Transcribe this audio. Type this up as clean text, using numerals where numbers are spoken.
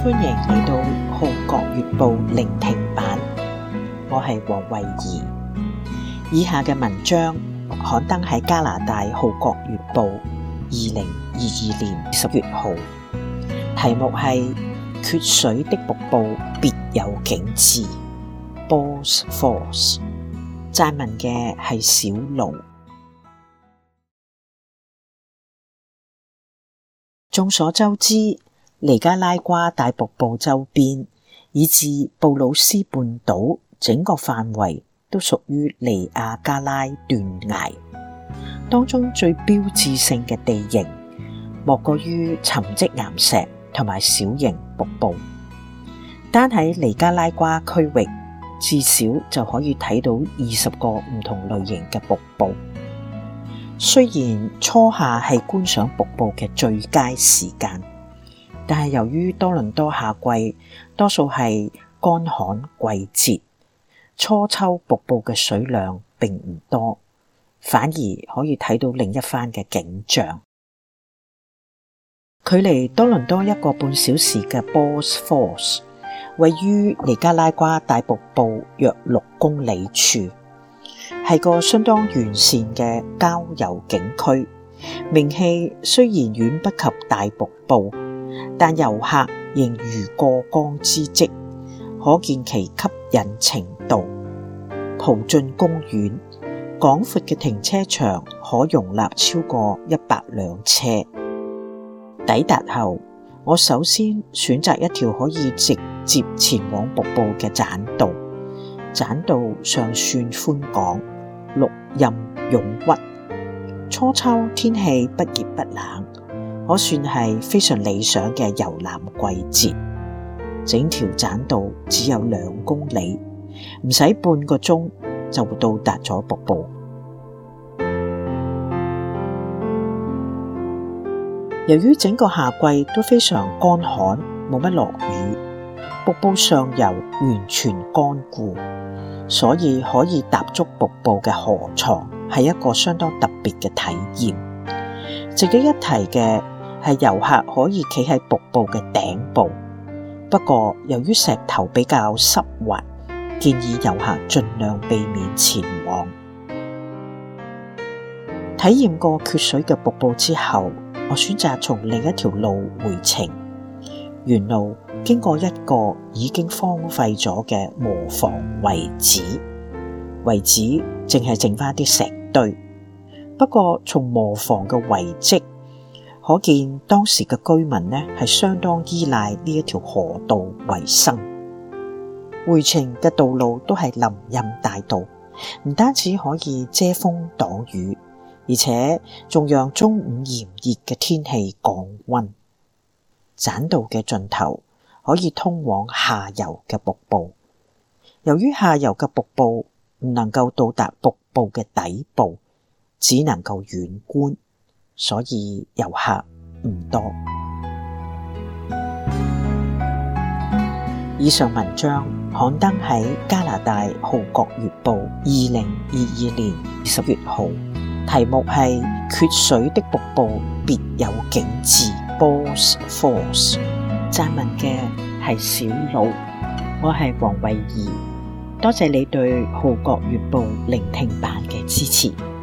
歡迎嚟到《號角月報》聆聽版，我係黃慧儀。以下嘅文章刊登喺加拿大《號角月報》2022年10月號，題目係缺水的瀑布別有景致 Balls Falls， 撰文嘅係小盧。眾所周知，尼加拉瓜大瀑布周邊以至布魯斯半島整個範圍都屬於尼亞加拉斷崖，當中最標誌性嘅地形莫過於沉積岩石同埋小型瀑布。單喺尼加拉瓜區域至少就可以睇到20個唔同類型嘅瀑布。雖然初夏係觀賞瀑布嘅最佳時間，但係由於多倫多夏季多數係乾旱季節，初秋瀑布嘅水量並唔多，反而可以睇到另一番嘅景象。距離多倫多1個半小時嘅 Balls Falls 位於尼加拉瓜大瀑布約6公里處，係個相當完善嘅郊遊景區，名氣雖然遠不及大瀑布，但遊客仍如過江之鯽，可見其吸引程度。葡進公園廣闊嘅停車場可容納超過100輛車。抵達後，我首先選擇一條可以直接前往瀑布嘅棧道。棧道尚算寬廣，綠蔭擁鬱。初秋天氣不熱不冷，可算係非常理想嘅遊覽季節。整條棧道只有2公里，唔使半個鐘就會到達咗瀑布。由於整個夏季都非常乾旱，冇乜落雨，瀑布上游完全乾固，所以可以踏足瀑布嘅河床係一個相當特別嘅體驗。值得一提嘅係遊客可以企喺瀑布嘅頂部，不過由於石頭比較濕滑，建議遊客盡量避免前往。體驗過缺水嘅瀑布之後，我選擇從另一條路回程。沿路經過一個已經荒廢咗嘅磨坊遺址，遺址淨係剩翻啲石堆。不過從磨坊嘅遺跡可見，當時嘅居民係相當依賴呢一條河道為生。回程嘅道路都係林蔭大道，唔單止可以遮風擋雨，而且仲讓中午炎熱嘅天氣降溫。棧道嘅盡頭可以通往下游嘅瀑布。由於下游嘅瀑布唔能夠到達瀑布嘅底部，只能夠遠觀，所以遊客唔多。以上文章刊登喺加拿大《號角月報》2022年10月號，題目係缺水的瀑布別有景致 Balls Falls， 撰文嘅係小盧，我係黃慧儀，多謝你對《號角月報》聆聽版嘅支持。